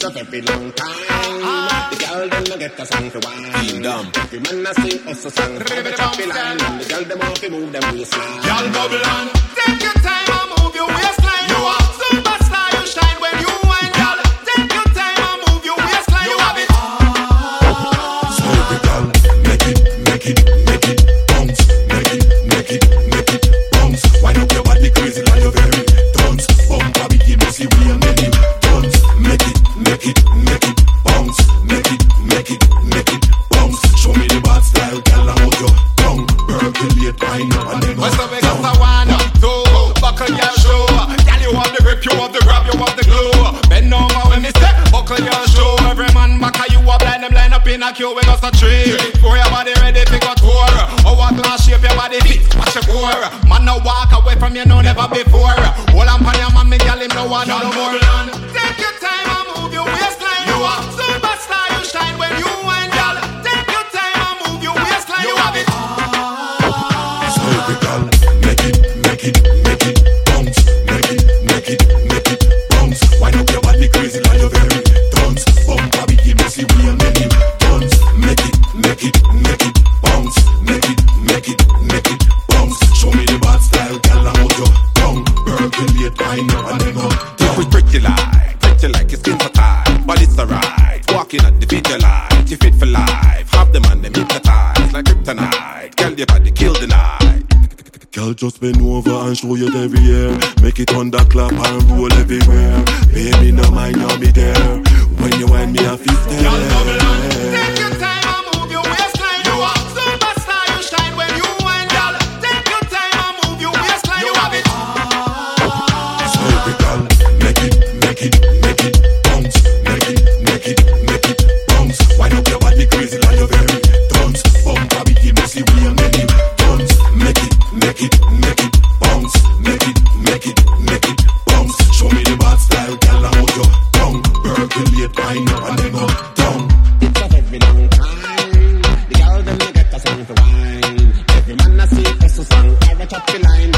of every long time. The girl them no get a song for wine. Every man a sing us a song. Every choppy line. And the girl them off to move them waistline. Girl bubble on. Take your time and move your waistline. You are superstar, you shine when you wine, girl. Take your time and move your waistline. You have it. So every girl, make it bounce. Make it bounce. Wind up your body crazy like you're very tons. Bump a big messy we are many tons. Make it bounce. Make it bounce. Show me the bad style, girl. How your tongue percolate, wind up and then what's up, because I wanna go buckle your show. Girl, you have the grip, you have the grab, you have the glue. Bend over when me step, buckle your show. Every man back you up, line them line up in a queue with us a tree. For your body ready, pick a tour. Our glass shape, your body fit, watch your core. Man, no walk away from you, no never before. Hold on, pan your man, me girl, him no one no more. Take your time and move your waistline. You are superstar, you shine when you wine, girl. Take your time and move your waistline. You have it. So every girl, make it bounce. Make it bounce. Wind up your body crazy like you're very tons. Bump a big messy we are many tons. Make it bounce. Make it bounce. Show me the bad style, girl. How your tongue percolate, wind up and then go down. It pretty like your skin so tight, but it's alright. Walking at the video light, you fit for life. Have them and them hypnotized like kryptonite. Girl, your body kill the night. Girl, just bend over and show you every year. Make it thunderclap and roll everywhere. Baby, no mind, I'll be there. When you wind me, I feel there. Take your time and move your waistline. You are superstar, you shine when you wine, girl. Take your time and move your waistline. You have it. So every girl, make it bounce. Make it bounce. Wind up your body crazy like you're very tons. Bump a big messy we are many tons. Make it bounce. Make it bounce. Show me the bad style, girl. How your tongue percolate, wind up and then go down. It's of every long time. The girl them no get a song for wine. Every man a sing us a song. Every choppy line.